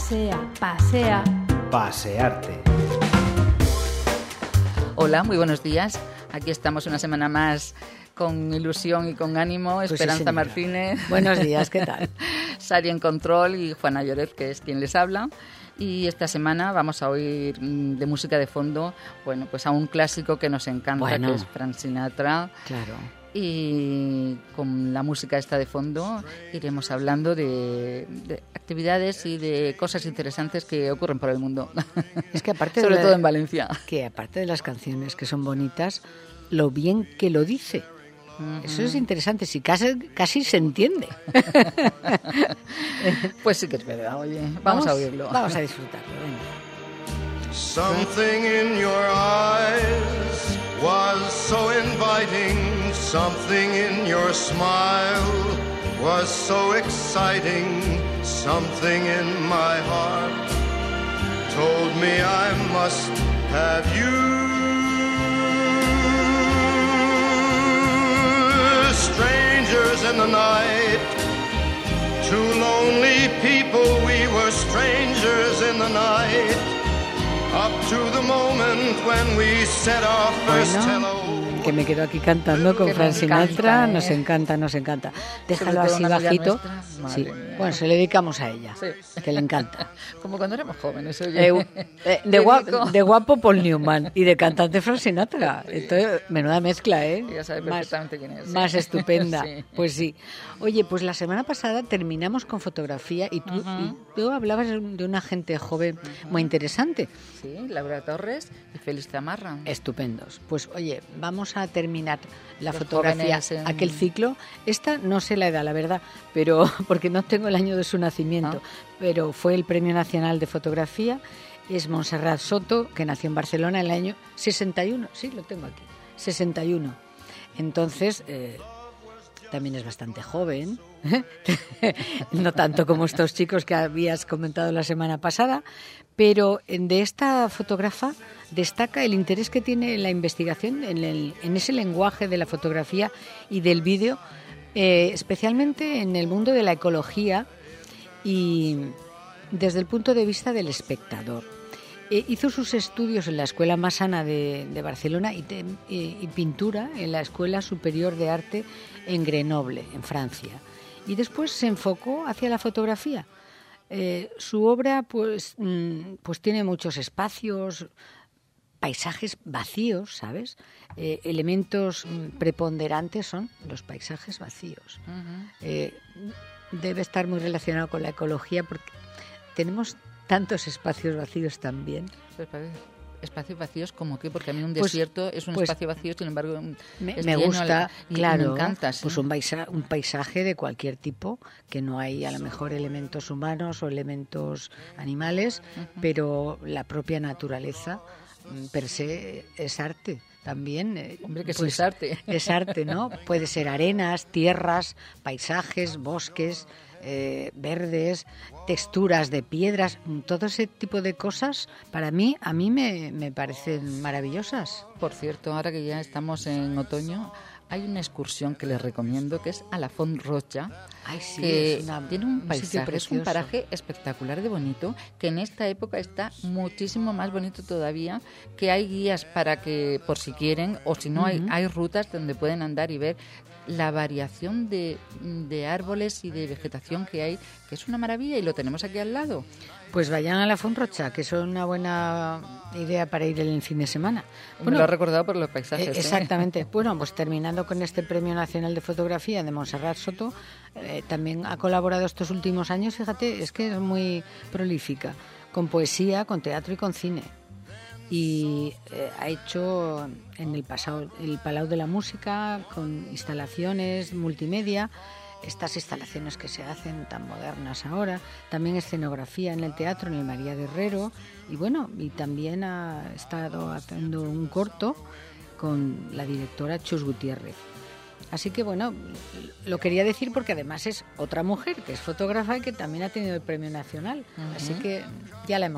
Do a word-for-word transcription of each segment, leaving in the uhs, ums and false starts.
Pasea, pasea. Pasearte. Hola, muy buenos días. Aquí estamos una semana más con ilusión y con ánimo. Pues Esperanza sí, Martínez. Buenos días, ¿qué tal? Sari en control y Juana Lloret, que es quien les habla. Y esta semana vamos a oír de música de fondo, bueno, pues a un clásico que nos encanta, Bueno. que es Frank Sinatra. Claro. Y con la música esta de fondo iremos hablando de, de actividades y de cosas interesantes que ocurren por el mundo. Es que aparte Sobre de la- todo en Valencia. Que aparte de las canciones que son bonitas, lo bien que lo dice. Eso es interesante, si casi, casi se entiende. Pues sí que es verdad, oye. Vamos, a oírlo. Vamos a disfrutarlo, venga. Something in your eyes was so inviting. Something in your smile was so exciting. Something in my heart told me I must have you. Strangers in the night, two lonely people, we were strangers in the night. Up to the moment when we said our first Bueno, hello. que me quedo aquí cantando con Que Frank nos encanta, Sinatra, ¿eh? nos encanta, nos encanta. Déjalo Sobre todo así una amiga bajito. nuestra, Sí. madre mía. Bueno, se lo dedicamos a ella, Sí. que le encanta. Como cuando éramos jóvenes, oye. Eh, eh, de, gua- de guapo Paul Newman y de cantante Frank Sinatra. Entonces, menuda mezcla, ¿eh? Ya sabe Más- perfectamente quién es, sí. Más estupenda. Sí. Pues sí. Oye, pues la semana pasada terminamos con fotografía y tú, y tú hablabas de una gente joven muy interesante. Sí, Laura Torres y Félix Zamarra. Estupendos. Pues oye, vamos a terminar la Los fotografía, jóvenes en- aquel ciclo. Esta no sé la edad, la verdad, pero porque no tengo el año de su nacimiento, Ah. pero fue el Premio Nacional de Fotografía. Es Montserrat Soto, que nació en Barcelona en el año sesenta y uno. Sí, lo tengo aquí. sesenta y uno. Entonces, eh, también es bastante joven. No tanto como estos chicos que habías comentado la semana pasada, pero de esta fotógrafa destaca el interés que tiene en la investigación, en, el- en ese lenguaje de la fotografía y del vídeo, eh, especialmente en el mundo de la ecología y desde el punto de vista del espectador. Eh, hizo sus estudios en la Escuela Massana de, de Barcelona y, te- y- y pintura en la Escuela Superior de Arte en Grenoble, en Francia. Y después se enfocó hacia la fotografía. Eh, su obra pues, mm, pues tiene muchos espacios, paisajes vacíos, ¿sabes? Eh, elementos mm, preponderantes son los paisajes vacíos. Eh, debe estar muy relacionado con la ecología porque tenemos tantos espacios vacíos también. Espacios vacíos como qué, porque a mí un Pues- desierto es un pues- espacio vacío, sin embargo Me, es me lleno gusta, y- y claro, me encanta, sí. pues un, paisa- un paisaje de cualquier tipo, que no hay a lo mejor elementos humanos o elementos animales, pero la propia naturaleza mm, per se es arte también. eh, Hombre, que sí pues, es arte. Es arte, ¿no? Puede ser arenas, tierras, paisajes, bosques, eh, verdes, texturas de piedras, mm, todo ese tipo de cosas, para mí, a mí me, me parecen maravillosas. Por cierto, ahora que ya estamos en otoño, hay una excursión que les recomiendo que es a la Font Roja, Ay, sí, que es una- tiene un un sitio paisaje, es un precioso. paraje espectacular de bonito, que en esta época está muchísimo más bonito todavía, que hay guías para que, por si quieren, o si no, hay, hay rutas donde pueden andar y ver la variación de, de árboles y de vegetación que hay, que es una maravilla y lo tenemos aquí al lado. Pues vayan a la Font Roja, que es una buena idea para ir el fin de semana. Me lo ha recordado por los paisajes. Eh, ¿eh? exactamente. Bueno, pues terminando con este Premio Nacional de Fotografía de Montserrat Soto, eh, también ha colaborado estos últimos años, fíjate, es que es muy prolífica, con poesía, con teatro y con cine. Y eh, ha hecho en el pasado el Palau de la Música, con instalaciones multimedia, estas instalaciones que se hacen tan modernas ahora, también escenografía en el teatro, en el María Guerrero, y bueno, y también ha estado haciendo un corto con la directora Chus Gutiérrez. Así que bueno, lo quería decir porque además es otra mujer que es fotógrafa y que también ha tenido el Premio Nacional. Uh-huh. Así que ya la hemos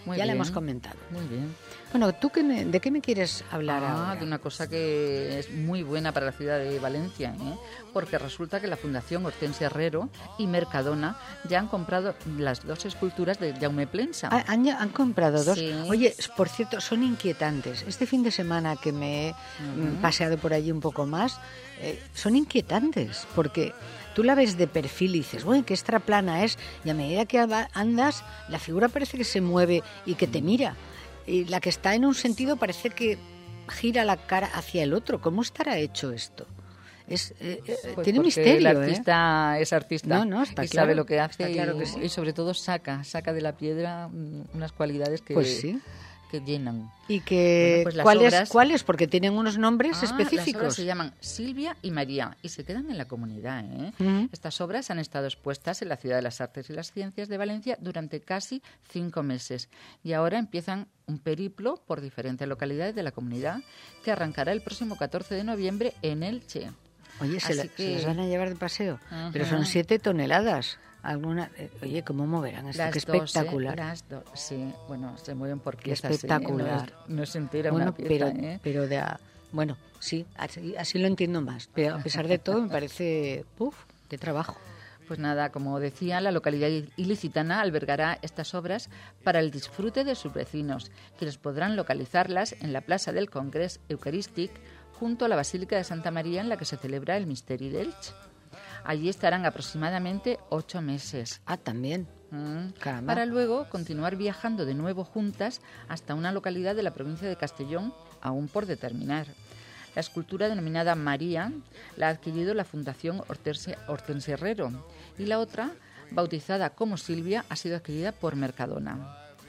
Muy ya bien. la hemos comentado. Muy bien. Bueno, ¿tú qué me, de qué me quieres hablar Ah, ahora? de una cosa que es muy buena para la ciudad de Valencia, ¿eh? Porque resulta que la Fundación Hortensia Herrero y Mercadona ya han comprado las dos esculturas de Jaume Plensa. Ah, ¿Han, han comprado dos? Sí. Oye, por cierto, son inquietantes. Este fin de semana que me he Ujú. paseado por allí un poco más, eh, son inquietantes, porque tú la ves de perfil y dices, bueno, qué extraplana es, y a medida que ava- andas, la figura parece que se mueve y que te mira. Y la que está en un sentido parece que gira la cara hacia el otro. ¿Cómo estará hecho esto? Es, eh, eh, Pues tiene porque misterio, el artista ¿eh? es artista No, no, está y claro, sabe lo que hace está claro y, que sí. y sobre todo saca, saca de la piedra mm, unas cualidades que, Pues sí. que llenan. ¿Y que, Bueno, pues las ¿cuáles, obras- cuáles? Porque tienen unos nombres Ah, Las específicos. obras se llaman Silvia y María y se quedan en la comunidad. ¿eh? Ujú. Estas obras han estado expuestas en la Ciudad de las Artes y las Ciencias de Valencia durante casi cinco meses y ahora empiezan un periplo por diferentes localidades de la comunidad que arrancará el próximo catorce de noviembre en Elche. Oye, se, Así la- se que- las van a llevar de paseo. Ajá. Pero son siete toneladas. Alguna, eh, oye, ¿cómo moverán esto? Las Qué dos, ¿eh? espectacular. Las dos, sí. Bueno, se mueven por Qué piezas. ¿eh? espectacular. No, es, no es entera Bueno, una pieza, pero, ¿eh? pero de a- bueno, sí, así, así lo entiendo más. Pero a pesar de todo me parece, uf, qué trabajo. Pues nada, como decía, la localidad ilicitana albergará estas obras para el disfrute de sus vecinos, quienes podrán localizarlas en la Plaza del Congrés Eucarístic, junto a la Basílica de Santa María, en la que se celebra el Misteri d'Elx. Allí estarán aproximadamente ocho meses. Ah, también. Mm. Caramba. Para luego continuar viajando de nuevo juntas hasta una localidad de la provincia de Castellón, aún por determinar. La escultura denominada María la ha adquirido la Fundación Hortensia, Hortensia Herrero y la otra, bautizada como Silvia, ha sido adquirida por Mercadona.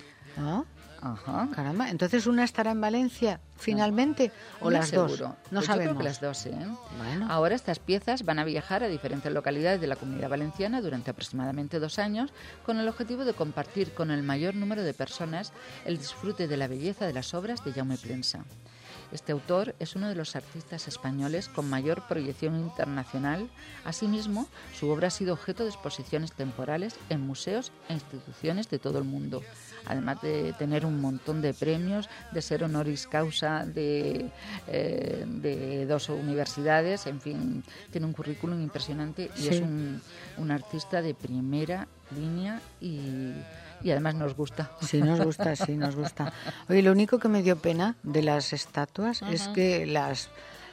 Ah, Ajá. caramba. Entonces una estará en Valencia finalmente o No las dos. seguro. No Pues sabemos. Yo creo que las dos, ¿eh? Bueno. Ahora estas piezas van a viajar a diferentes localidades de la Comunidad Valenciana durante aproximadamente dos años con el objetivo de compartir con el mayor número de personas el disfrute de la belleza de las obras de Jaume Plensa. Este autor es uno de los artistas españoles con mayor proyección internacional. Asimismo, su obra ha sido objeto de exposiciones temporales en museos e instituciones de todo el mundo, además de tener un montón de premios, de ser honoris causa de, eh, de dos universidades, en fin, tiene un currículum impresionante y Sí. es un, un artista de primera línea y, y además nos gusta. Sí, nos gusta, sí, nos gusta. Oye, lo único que me dio pena de las estatuas es que las,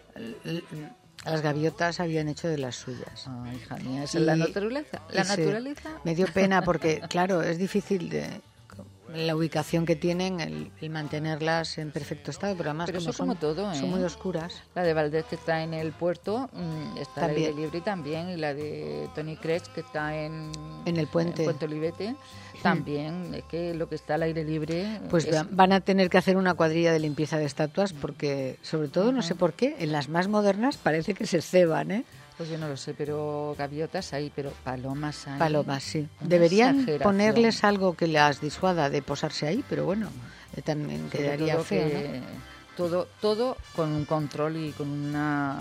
l- las gaviotas habían hecho de las suyas. Ay, hija mía, esa Y- es la naturaleza. La y se- naturaleza. Me dio pena porque, claro, es difícil de la ubicación que tienen, el, el mantenerlas en perfecto estado, pero además Pero como eso son, como todo, ¿eh? son muy oscuras. La de Valdés, que está en el puerto, mm, está al También. aire libre también, y la de Tony Cres, que está en, En el puente. en Puente Olivete, también. Es que lo que está al aire libre... Pues es- va- van a tener que hacer una cuadrilla de limpieza de estatuas porque, sobre todo, no sé por qué, en las más modernas parece que se ceban, ¿eh? Pues yo no lo sé, pero gaviotas hay, pero palomas hay. Palomas, sí. Una Deberían exageración. ponerles algo que las disuada de posarse ahí, pero bueno, eh, también Sobre quedaría todo feo, que ¿no? todo, todo con un control y con una...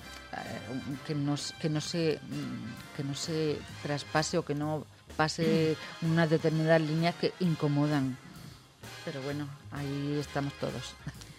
eh, un- que no, s- que no se mm, que no se traspase o que no pase unas determinadas líneas que incomodan. Pero bueno, ahí estamos todos.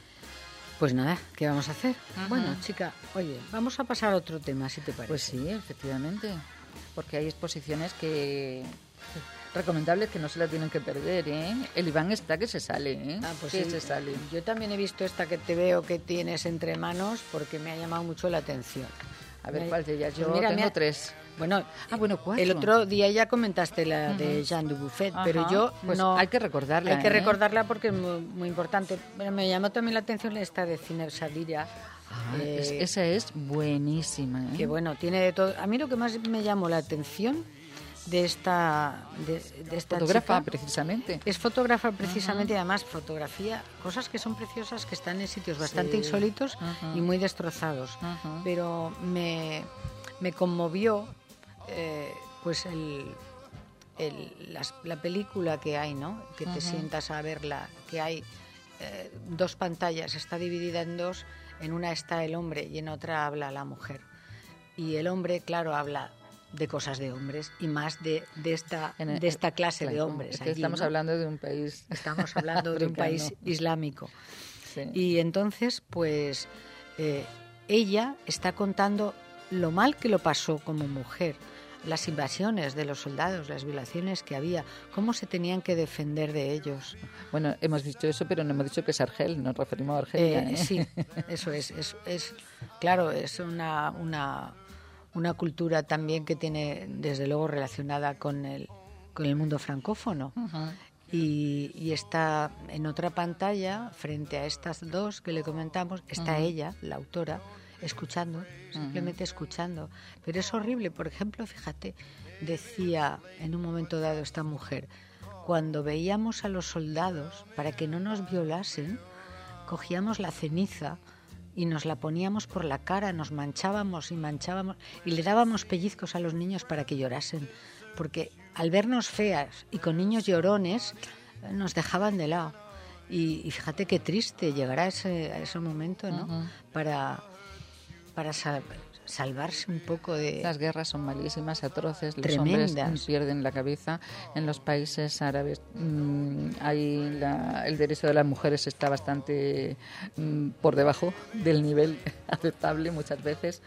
Pues nada, ¿qué vamos a hacer? Ajá. Bueno, chica, oye, vamos a pasar a otro tema, si te parece. Pues sí, efectivamente, porque hay exposiciones que recomendables que no se la tienen que perder, ¿eh? El Iván está que se sale, ¿eh? Ah, pues que sí. se sale. Yo también he visto esta que te veo que tienes entre manos porque me ha llamado mucho la atención. A ver Me- cuál de ellas. pues Yo mira, tengo mira- tres. Bueno, Ah, bueno, cuatro. el otro día ya comentaste la de Ujú. Jean Dubuffet, Ajá, pero yo pues no... hay que recordarla, Hay que ¿eh? recordarla porque es muy, muy importante. Pero me llamó también la atención esta de Cine Sadira. Ah, eh, es- esa es buenísima, ¿eh? que bueno, tiene de todo. A mí lo que más me llamó la atención de esta, de, de esta Fotógrafa, chica precisamente. es fotógrafa precisamente y además fotografía cosas que son preciosas, que están en sitios bastante Sí. insólitos Ajá. y muy destrozados. Ajá. Pero me, me conmovió eh, pues el, el- las- la película que hay, ¿no? Que te Ajá. sientas a verla, que hay eh, dos pantallas, está dividida en dos, en una está el hombre y en otra habla la mujer. Y el hombre, claro, habla de cosas de hombres y más de, de, esta, el, de esta clase claro, de hombres. Es que allí, estamos ¿no? hablando de un país Estamos hablando de un país islámico. Sí. Y entonces, pues, eh, ella está contando lo mal que lo pasó como mujer, las invasiones de los soldados, las violaciones que había, cómo se tenían que defender de ellos. Bueno, hemos dicho eso, pero no hemos dicho que es Argel, nos referimos a Argelia. Eh, ¿eh? Sí, eso es, es, es claro, es una, una, una cultura también que tiene, desde luego, relacionada con el, con el mundo francófono. Uh-huh. Y, y está en otra pantalla, frente a estas dos que le comentamos, está uh-huh. ella, la autora, escuchando, simplemente uh-huh. escuchando. Pero es horrible, por ejemplo, fíjate, decía en un momento dado esta mujer, cuando veíamos a los soldados, para que no nos violasen, cogíamos la ceniza y nos la poníamos por la cara, nos manchábamos y manchábamos y le dábamos pellizcos a los niños para que llorasen, porque al vernos feas y con niños llorones nos dejaban de lado. Y, y fíjate qué triste llegar a ese, a ese momento, ¿no? Uh-huh. Para, para sal, salvarse un poco de... Las guerras son malísimas, atroces, los tremendas. Hombres pierden la cabeza. En los países árabes mmm, hay la, el derecho de las mujeres está bastante mmm, por debajo del nivel aceptable muchas veces.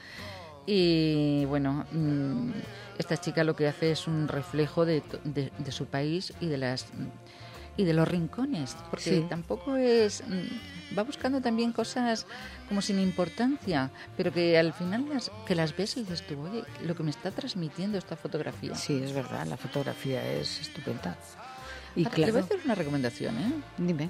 Y bueno, mmm, esta chica lo que hace es un reflejo de, de, de su país y de las y de los rincones, porque sí. tampoco es va buscando también cosas como sin importancia, pero que al final las que las ves y dices tú, oye, lo que me está transmitiendo esta fotografía. Sí, es verdad, la fotografía es estupenda. Y Ahora, claro, te voy a hacer una recomendación, ¿eh? Dime.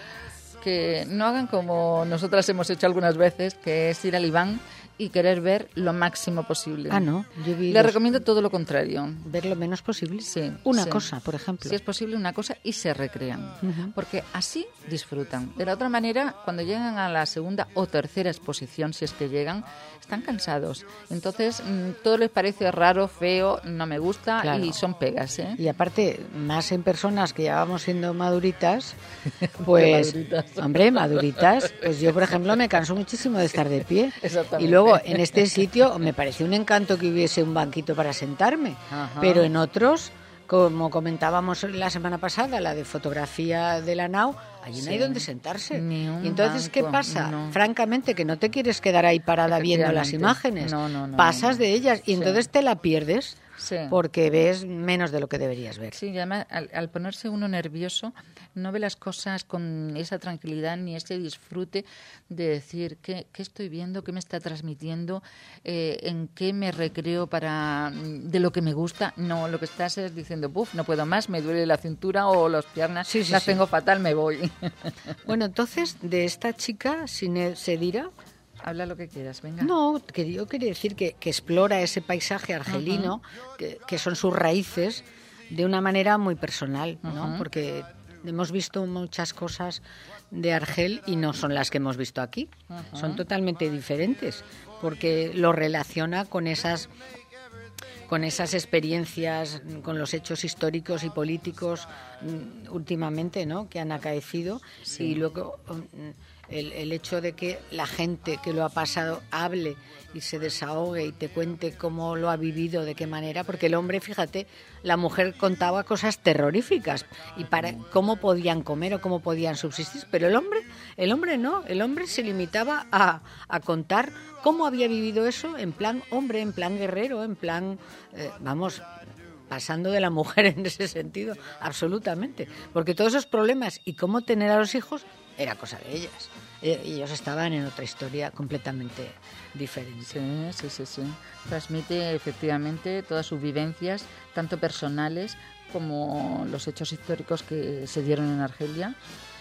Que no hagan como nosotras hemos hecho algunas veces, que es ir al Iván y querer ver lo máximo posible. Ah, no. Yo vi Le los... recomiendo todo lo contrario. Ver lo menos posible. Sí. Una sí. cosa, por ejemplo. Si es posible, una cosa y se recrean. Uh-huh. Porque así disfrutan. De la otra manera, cuando llegan a la segunda o tercera exposición, si es que llegan, están cansados. Entonces, mmm, todo les parece raro, feo, no me gusta, claro. Y son pegas, ¿eh? Y aparte, más en personas que ya vamos siendo maduritas, pues, maduritas. hombre, maduritas, pues yo, por ejemplo, me canso muchísimo de estar de pie. Exactamente. Y luego, en este sitio, me pareció un encanto que hubiese un banquito para sentarme. Ajá. Pero en otros, como comentábamos la semana pasada, la de fotografía de la nau, allí sí. no hay donde sentarse. Y entonces, banco, ¿qué pasa? No. Francamente, que no te quieres quedar ahí parada viendo las imágenes. No, no, no, Pasas no. de ellas y sí. entonces te la pierdes. Sí. Porque ves menos de lo que deberías ver. Sí, y además al, al ponerse uno nervioso no ve las cosas con esa tranquilidad ni ese disfrute de decir qué, qué estoy viendo, qué me está transmitiendo, eh, en qué me recreo para de lo que me gusta. No, lo que estás es diciendo, puf, no puedo más, me duele la cintura o las piernas, sí, sí, las sí. tengo fatal, me voy. Bueno, entonces, de esta chica, Sinéad Sedira... Habla lo que quieras, venga. No, que yo quería decir que, que explora ese paisaje argelino, uh-huh. que, que son sus raíces, de una manera muy personal, ¿no? Uh-huh. Porque hemos visto muchas cosas de Argel y no son las que hemos visto aquí. Uh-huh. Son totalmente diferentes, porque lo relaciona con esas, con esas experiencias, con los hechos históricos y políticos últimamente, ¿no? Que han acaecido. Sí. Y luego... El, el hecho de que la gente que lo ha pasado hable y se desahogue y te cuente cómo lo ha vivido, de qué manera, porque el hombre, fíjate, la mujer contaba cosas terroríficas y para cómo podían comer o cómo podían subsistir, pero el hombre, el hombre no, el hombre se limitaba a, a contar cómo había vivido eso en plan hombre, en plan guerrero, en plan, eh, vamos... pasando de la mujer en ese sentido, absolutamente. Porque todos esos problemas y cómo tener a los hijos era cosa de ellas. Ellos estaban en otra historia completamente diferente. Sí, sí, sí, sí. Transmite efectivamente todas sus vivencias, tanto personales como los hechos históricos que se dieron en Argelia.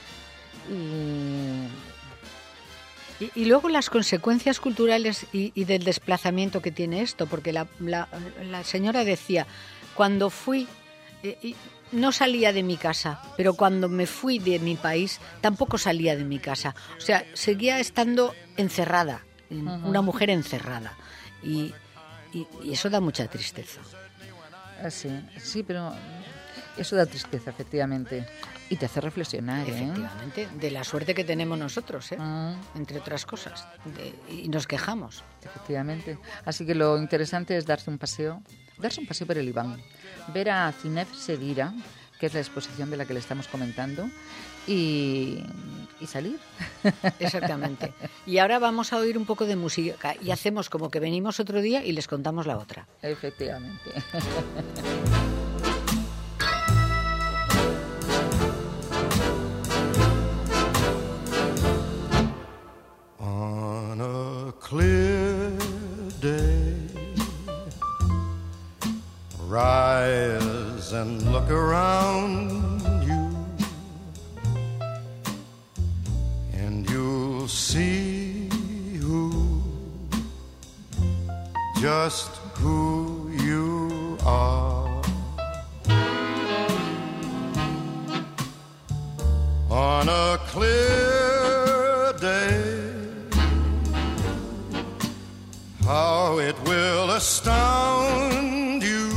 Y... Y, y luego las consecuencias culturales y, y del desplazamiento que tiene esto, porque la, la, la señora decía, cuando fui, eh, no salía de mi casa, pero cuando me fui de mi país, tampoco salía de mi casa. O sea, seguía estando encerrada, uh-huh. una mujer encerrada. Y, y, y eso da mucha tristeza. Ah, sí, sí, pero eso da tristeza, efectivamente. Y te hace reflexionar, ¿eh? Efectivamente, de la suerte que tenemos nosotros, ¿eh? Ah. Entre otras cosas. De, y nos quejamos. Efectivamente. Así que lo interesante es darse un paseo darse un paseo por el Iván, ver a Cinef Seguira, que es la exposición de la que le estamos comentando, y, y salir. Exactamente. Y ahora vamos a oír un poco de música y hacemos como que venimos otro día y les contamos la otra. Efectivamente. On a clear day, rise and look around you, and you'll see who, just who you are. On a clear day, how it will astound you.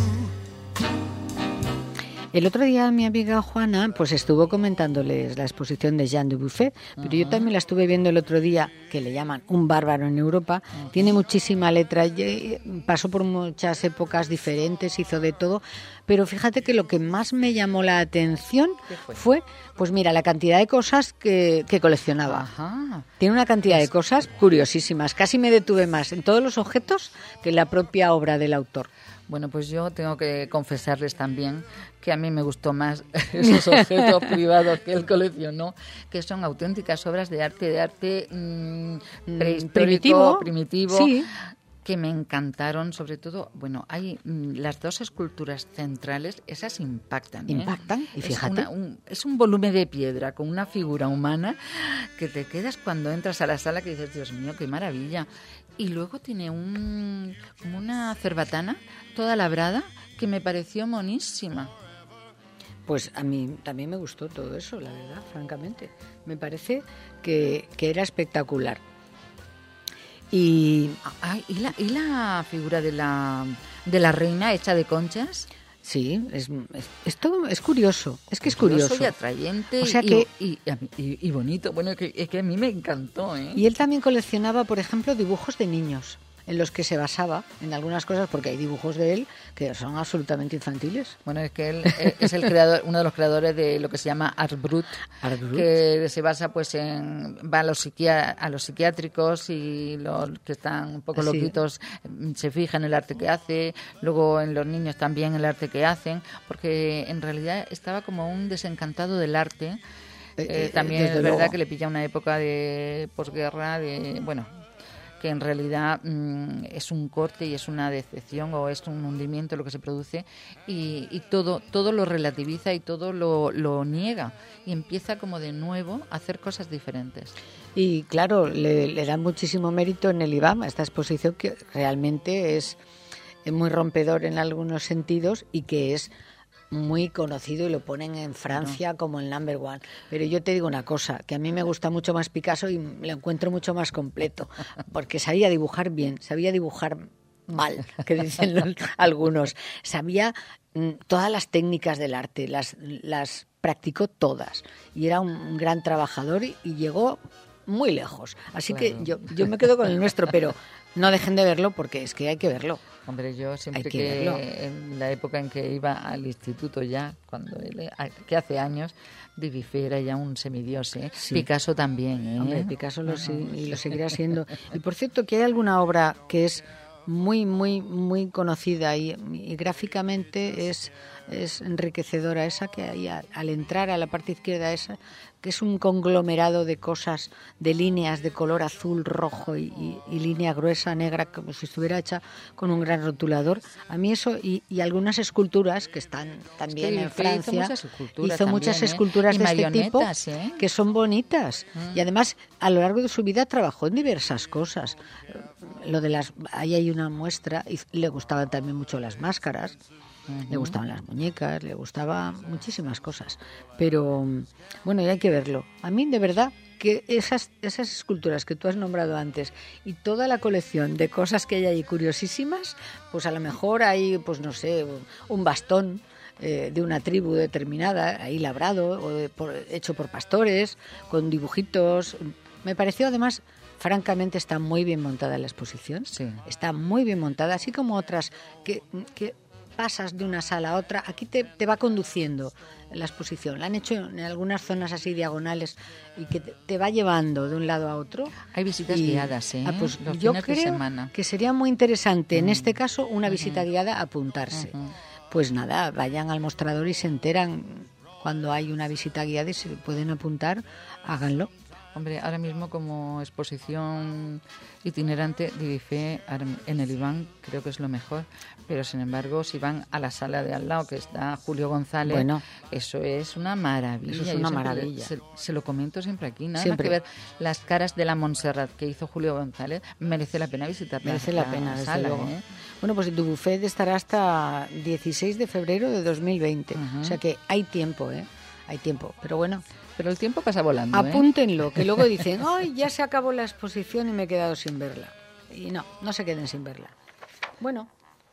El otro día mi amiga Juana pues estuvo comentándoles la exposición de Jean Dubuffet, pero uh-huh. yo también la estuve viendo el otro día, que le llaman Un bárbaro en Europa. Uh-huh. Tiene muchísima letra, pasó por muchas épocas diferentes, hizo de todo, pero fíjate que lo que más me llamó la atención fue? fue, pues mira, la cantidad de cosas que, que coleccionaba. Ajá. Tiene una cantidad de cosas curiosísimas, casi me detuve más en todos los objetos que en la propia obra del autor. Bueno, pues yo tengo que confesarles también que a mí me gustó más esos objetos privados que él coleccionó, que son auténticas obras de arte, de arte mmm, prehistórico, primitivo, primitivo sí. que me encantaron, sobre todo, bueno, hay mmm, las dos esculturas centrales, esas impactan. ¿eh? Impactan, y fíjate. Es, una, un, es un volumen de piedra con una figura humana que te quedas cuando entras a la sala que dices, Dios mío, qué maravilla. Y luego tiene un, como una cerbatana toda labrada que me pareció monísima. Pues a mí también me gustó todo eso, la verdad, francamente. Me parece que, que era espectacular. Y, Ay, ¿y, la, ¿Y la figura de la, de la reina hecha de conchas? Sí, es, es, es todo, es curioso, es que es curioso. y atrayente, o sea y, que, y, y, y bonito. Bueno, es que, es que a mí me encantó, ¿eh? Y él también coleccionaba, por ejemplo, dibujos de niños, en los que se basaba en algunas cosas, porque hay dibujos de él que son absolutamente infantiles. Bueno, es que él es el creador, uno de los creadores de lo que se llama Art Brut, Art Brut. que se basa pues en va a los psiquiá- a los psiquiátricos y los que están un poco Sí. loquitos se fijan en el arte que hace, luego en los niños también el arte que hacen, porque en realidad estaba como un desencantado del arte. Eh, eh, también es verdad luego. que le pilla una época de posguerra, de bueno, que en realidad mmm, es un corte y es una decepción o es un hundimiento lo que se produce y, y todo todo lo relativiza y todo lo, lo niega y empieza como de nuevo a hacer cosas diferentes. Y claro, le, le dan muchísimo mérito en el I B A M a esta exposición, que realmente es muy rompedor en algunos sentidos y que es muy conocido y lo ponen en Francia no. como el number one. Pero yo te digo una cosa, que a mí me gusta mucho más Picasso y lo encuentro mucho más completo, porque sabía dibujar bien, sabía dibujar mal, que dicen los, algunos. Sabía mm, todas las técnicas del arte, las, las practicó todas y era un, un gran trabajador y, y llegó muy lejos. Así claro. que yo, yo me quedo con el nuestro, pero no dejen de verlo porque es que hay que verlo. Hombre, yo siempre que, que verlo. en la época en que iba al instituto ya, cuando él, que hace años, Dubuffet era ya un semidios, ¿eh? Sí. Picasso también, ¿eh? Hombre, Picasso lo, sí, y lo seguirá siendo. Y por cierto, que hay alguna obra que es muy, muy, muy conocida y, y gráficamente es, es enriquecedora, esa que hay al, al entrar a la parte izquierda, esa que es un conglomerado de cosas, de líneas de color azul, rojo y, y, y línea gruesa, negra, como si estuviera hecha con un gran rotulador. A mí eso, y, y algunas esculturas que están también es que en Francia, hizo muchas esculturas, hizo también, muchas ¿eh? esculturas y de este tipo, ¿eh? que son bonitas. Mm. Y además, a lo largo de su vida trabajó en diversas cosas. Lo de las, ahí hay una muestra, y le gustaban también mucho las máscaras. Uh-huh. Le gustaban las muñecas, le gustaban muchísimas cosas. Pero, bueno, y hay que verlo. A mí, de verdad, que esas, esas esculturas que tú has nombrado antes y toda la colección de cosas que hay ahí curiosísimas, pues a lo mejor hay, pues no sé, un bastón eh, de una tribu determinada, ahí labrado, o de, por, hecho por pastores, con dibujitos. Me pareció, además, francamente está muy bien montada la exposición. Sí. Está muy bien montada, así como otras que... que pasas de una sala a otra, aquí te, te va conduciendo la exposición. La han hecho en algunas zonas así diagonales y que te, te va llevando de un lado a otro. Hay visitas y, guiadas, ¿eh? Ah, pues Los yo fines creo de semana. que sería muy interesante, Mm. en este caso, una Uh-huh. visita guiada, apuntarse. Uh-huh. Pues nada, vayan al mostrador y se enteran cuando hay una visita guiada y se pueden apuntar, háganlo. Hombre, ahora mismo como exposición itinerante, Divifé en el Iván creo que es lo mejor, pero sin embargo si van a la sala de al lado que está Julio González, Bueno, eso es una maravilla. eso es Yo una siempre maravilla. le- se, se lo comento siempre aquí, nada Siempre. más que ver las caras de la Montserrat que hizo Julio González, merece la pena visitar Merece la pena, desde sala, luego. ¿eh? Bueno, pues tu buffet estará hasta dieciséis de febrero de dos mil veinte. Ujú. O sea que hay tiempo, ¿eh? Hay tiempo. Pero bueno, Pero el tiempo pasa volando, ¿eh? apúntenlo, que luego dicen, ¡ay, ya se acabó la exposición y me he quedado sin verla! Y no, no se queden sin verla. Bueno,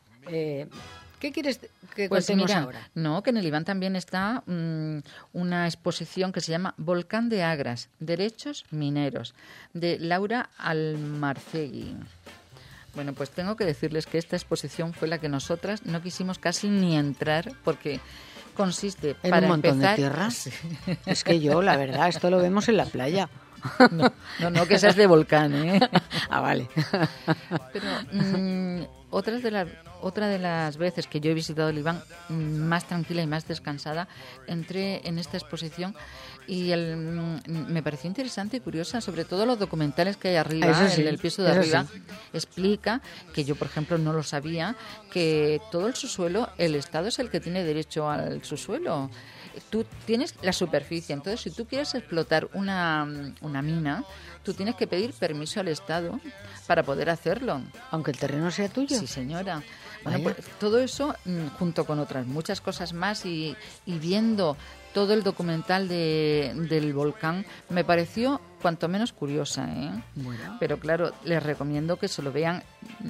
eh, ¿qué quieres que Pues contemos mira, ahora? no, que en el Iván también está mmm, una exposición que se llama Volcán de Agras, Derechos Mineros, de Laura Almarcegui. Bueno, pues tengo que decirles que esta exposición fue la que nosotras no quisimos casi ni entrar porque consiste ¿En para un montón empezar... de tierra? Sí. Es que yo, la verdad, esto lo vemos en la playa. No, no, no, que esa es de volcán, ¿eh? Ah, vale. Pero mmm, otras de las otra de las veces que yo he visitado el Iván mmm, más tranquila y más descansada, entré en esta exposición y el, mmm, me pareció interesante y curiosa, sobre todo los documentales que hay arriba, Eso sí, en el piso de eso arriba. sí. Explica, que yo por ejemplo no lo sabía, que todo el subsuelo, el Estado es el que tiene derecho al subsuelo. Tú tienes la superficie, entonces si tú quieres explotar una, una mina, tú tienes que pedir permiso al Estado para poder hacerlo. Aunque el terreno sea tuyo. Sí, señora. Bueno, Vaya. pues todo eso, mm, junto con otras muchas cosas más y, y viendo todo el documental de, del volcán, me pareció cuanto menos curiosa, ¿eh? Bueno. Pero claro, les recomiendo que se lo vean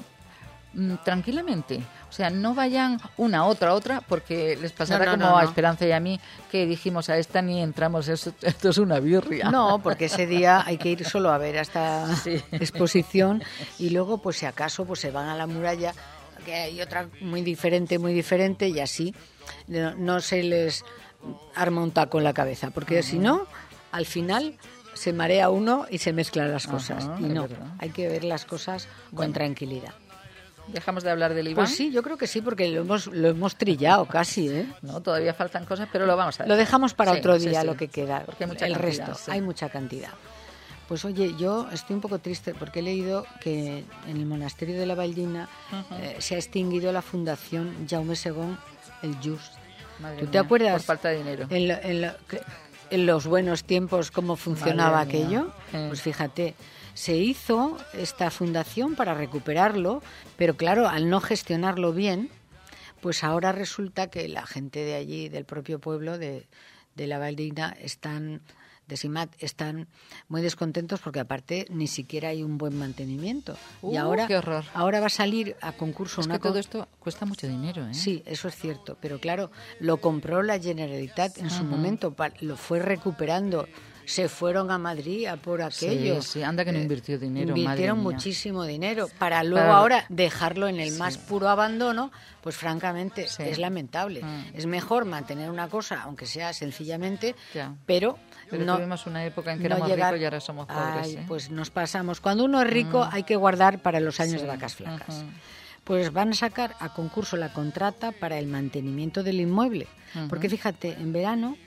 mm, tranquilamente. O sea, no vayan una, otra, otra, porque les pasará No, no, como no, a no. Esperanza y a mí, que dijimos a esta ni entramos, esto, esto es una birria. No, porque ese día hay que ir solo a ver a esta Sí. exposición y luego, pues si acaso, pues se van a la muralla, que hay otra muy diferente, muy diferente, y así no, no se les arma un taco en la cabeza, porque si no, al final se marea uno y se mezclan las cosas. Ajá, Y es no, verdad. hay que ver las cosas con Bueno. tranquilidad. Dejamos de hablar del Iván. Pues sí, yo creo que sí, porque lo hemos, lo hemos trillado casi, ¿eh? No, todavía faltan cosas, pero lo vamos a Lo dejamos para Sí, otro sí, día, sí. lo que queda. Porque hay mucha el cantidad, resto, sí. hay mucha cantidad. Pues oye, yo estoy un poco triste porque he leído que en el monasterio de la Vallina Ujú. eh, se ha extinguido la fundación Jaume segundo, el Just. Madre ¿Tú te mía, acuerdas? Por falta de dinero. En, lo- en lo- que- en los buenos tiempos cómo funcionaba Madre mía. aquello. Eh. Pues fíjate, se hizo esta fundación para recuperarlo, pero claro, al no gestionarlo bien, pues ahora resulta que la gente de allí, del propio pueblo de, de la Valldigna, están de Simat, están muy descontentos porque aparte ni siquiera hay un buen mantenimiento. Uh, y ahora, qué horror. ahora va a salir a concurso Es una que todo co- esto cuesta mucho dinero, ¿eh? Sí, eso es cierto, pero claro, lo compró la Generalitat en su Ujú. momento, pa- lo fue recuperando, se fueron a Madrid a por aquello. Sí, sí, anda que no Eh, invirtió dinero, Invirtieron madre mía. muchísimo dinero para luego Para- ahora dejarlo en el Sí. más puro abandono, pues francamente Sí. es lamentable. Mm. Es mejor mantener una cosa, aunque sea sencillamente, Ya. pero, Pero no tuvimos una época en que no éramos llegar- ricos y ahora somos pobres, Ay, ¿eh? pues nos pasamos. Cuando uno es rico hay que guardar para los años Sí. de vacas flacas. Ujú. Pues van a sacar a concurso la contrata para el mantenimiento del inmueble. Ujú. Porque fíjate, en verano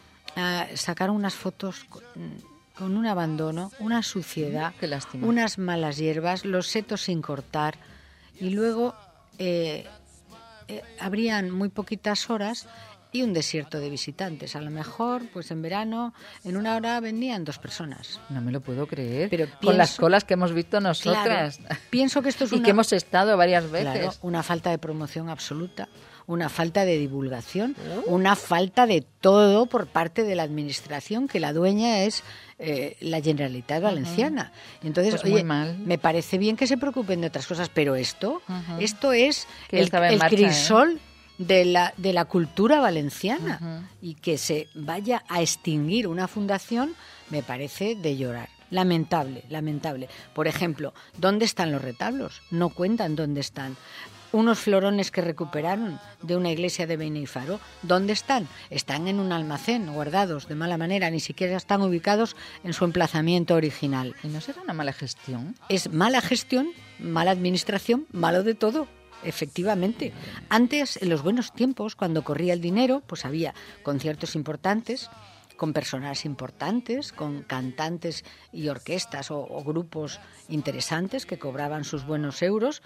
ah, sacaron unas fotos con, con un abandono, una suciedad, Qué lástima. unas malas hierbas, los setos sin cortar y luego eh, eh, habrían muy poquitas horas y un desierto de visitantes. A lo mejor, pues en verano, en una hora venían dos personas. No me lo puedo creer. Pero Con las pienso- colas que hemos visto nosotras. Claro, pienso que esto es y una... que hemos estado varias veces. Claro, una falta de promoción absoluta, una falta de divulgación, Uh. una falta de todo por parte de la administración, que la dueña es eh, la Generalitat Valenciana. Y entonces, Pues muy oye, mal. me parece bien que se preocupen de otras cosas, pero esto, Ujú. esto es Que ya el, estaba en el marcha, ¿eh? crisol de la, de la cultura valenciana. Ujú. Y que se vaya a extinguir una fundación me parece de llorar. Lamentable, lamentable. Por ejemplo, ¿dónde están los retablos? No cuentan dónde están. unos florones que recuperaron de una iglesia de Benifairó. ¿Dónde están? Están en un almacén, guardados de mala manera, ni siquiera están ubicados en su emplazamiento original. ¿Y no será una mala gestión? Es mala gestión, mala administración, malo de todo. Efectivamente. Antes, en los buenos tiempos, cuando corría el dinero, pues había conciertos importantes, con personas importantes, con cantantes y orquestas o, o grupos interesantes que cobraban sus buenos euros.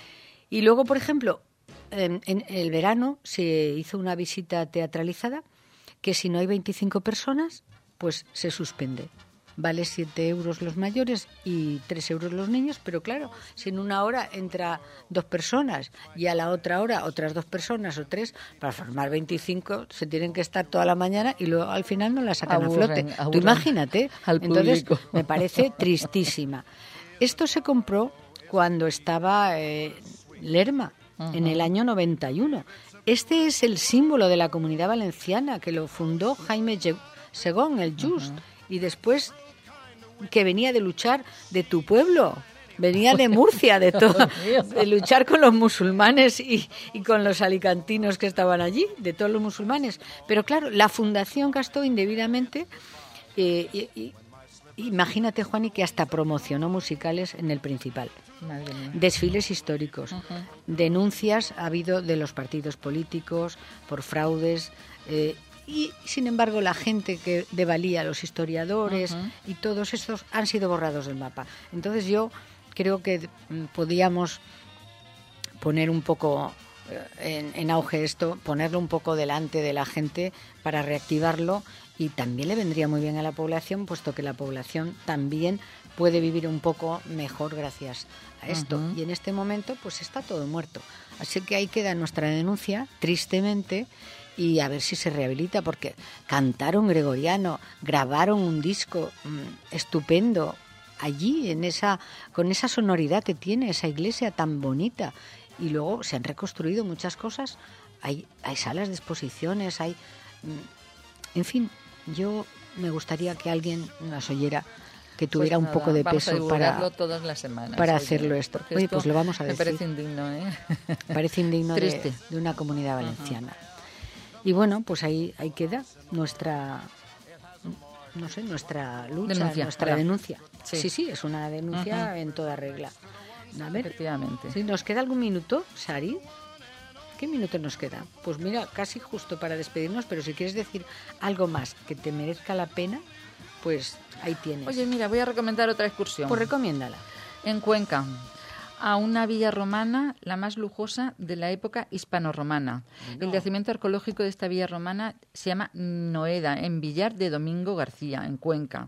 Y luego, por ejemplo, en, en el verano se hizo una visita teatralizada que si no hay veinticinco personas, pues se suspende. Vale siete euros los mayores y tres euros los niños, pero claro, si en una hora entra dos personas y a la otra hora otras dos personas o tres, para formar veinticinco se tienen que estar toda la mañana y luego al final no la sacan aburren, a flote. Aburren. Tú imagínate. Al Entonces público. Me parece tristísima. Esto se compró cuando estaba eh, Lerma, uh-huh. en el año noventa y uno. Este es el símbolo de la Comunidad Valenciana, que lo fundó Jaime Segón, el Just, uh-huh. y después que venía de luchar de tu pueblo, venía de Murcia, de todo, de luchar con los musulmanes y, y con los alicantinos que estaban allí, de todos los musulmanes. Pero claro, la fundación gastó indebidamente, eh, y, y, imagínate, Juani, que hasta promocionó musicales en el Principal. Madre mía. Desfiles históricos, uh-huh. denuncias ha habido de los partidos políticos por fraudes, eh, y sin embargo la gente que devalía, los historiadores uh-huh. y todos estos han sido borrados del mapa. Entonces yo creo que podíamos poner un poco en, en auge esto, ponerlo un poco delante de la gente para reactivarlo, y también le vendría muy bien a la población, puesto que la población también puede vivir un poco mejor gracias a esto. Uh-huh. Y en este momento pues está todo muerto. Así que ahí queda nuestra denuncia, tristemente, y a ver si se rehabilita, porque cantaron gregoriano, grabaron un disco mmm, estupendo allí, en esa, con esa sonoridad que tiene esa iglesia tan bonita, y luego se han reconstruido muchas cosas, hay, hay salas de exposiciones, hay, mmm, en fin, yo me gustaría que alguien nos oyera, que tuviera pues nada, un poco de peso para, todas las semanas, para oye, hacerlo esto. Oye, esto pues lo vamos a decir. Me parece indigno, ¿eh? Parece indigno de, de una comunidad valenciana. Uh-huh. Y bueno, pues ahí, ahí queda nuestra, no sé, nuestra lucha, denuncia, nuestra ¿verdad? denuncia. Sí. sí, sí, es una denuncia uh-huh. en toda regla. A ver, efectivamente. ¿sí? ¿Nos queda algún minuto, Sari? ¿Qué minuto nos queda? Pues mira, casi justo para despedirnos, pero si quieres decir algo más que te merezca la pena, pues ahí tienes. Oye, mira, voy a recomendar otra excursión. Pues recomiéndala. En Cuenca, a una villa romana, la más lujosa de la época hispano-romana. No. El yacimiento arqueológico de esta villa romana se llama Noeda, en Villar de Domingo García, en Cuenca.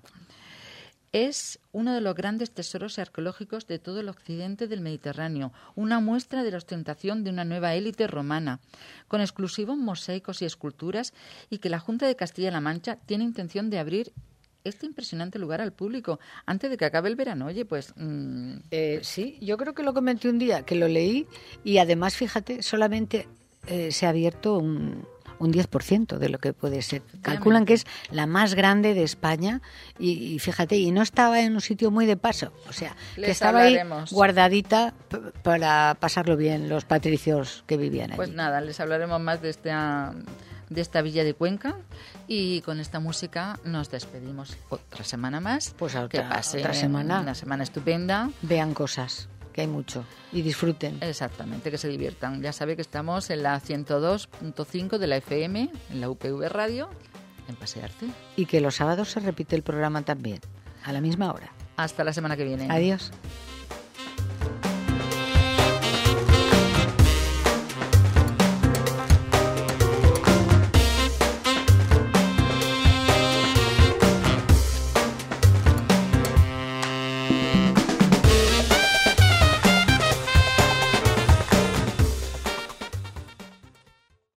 Es uno de los grandes tesoros arqueológicos de todo el occidente del Mediterráneo, una muestra de la ostentación de una nueva élite romana, con exclusivos mosaicos y esculturas, y que la Junta de Castilla-La Mancha tiene intención de abrir este impresionante lugar al público antes de que acabe el verano. Oye, pues... Mmm... Eh, sí, yo creo que lo comenté un día, que lo leí, y además, fíjate, solamente eh, se ha abierto un, un diez por ciento de lo que puede ser. Calculan que es la más grande de España, y, y fíjate, y no estaba en un sitio muy de paso, o sea, Les que estaba hablaremos. ahí guardadita p- para pasarlo bien los patricios que vivían allí. Pues nada, les hablaremos más de esta... de esta villa de Cuenca, y con esta música nos despedimos otra semana más. Pues otra, que pasen otra semana. Una semana estupenda. Vean cosas, que hay mucho, y disfruten. Exactamente, que se diviertan. Ya sabe que estamos en la ciento dos punto cinco de la F M, en la U P V Radio, en Pasearte. Y que los sábados se repite el programa también, a la misma hora. Hasta la semana que viene. Adiós.